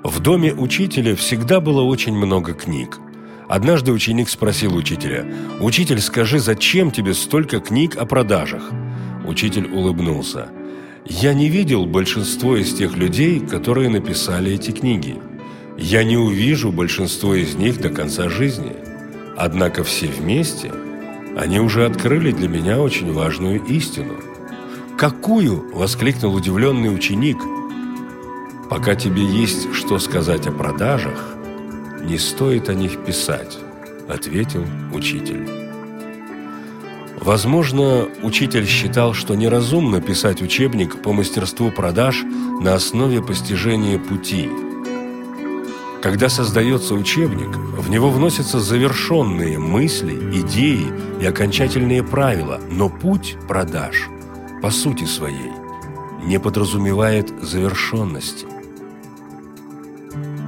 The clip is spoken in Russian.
В доме учителя всегда было очень много книг. Однажды ученик спросил учителя: «Учитель, скажи, зачем тебе столько книг о продажах?» Учитель улыбнулся: «Я не видел большинство из тех людей, которые написали эти книги. Я не увижу большинство из них до конца жизни. Однако все вместе они уже открыли для меня очень важную истину». «Какую?» – воскликнул удивленный ученик. «Пока тебе есть что сказать о продажах, не стоит о них писать», – ответил учитель. Возможно, учитель считал, что неразумно писать учебник по мастерству продаж на основе постижения пути. Когда создается учебник, в него вносятся завершенные мысли, идеи и окончательные правила, но путь продаж, по сути своей, не подразумевает завершенности.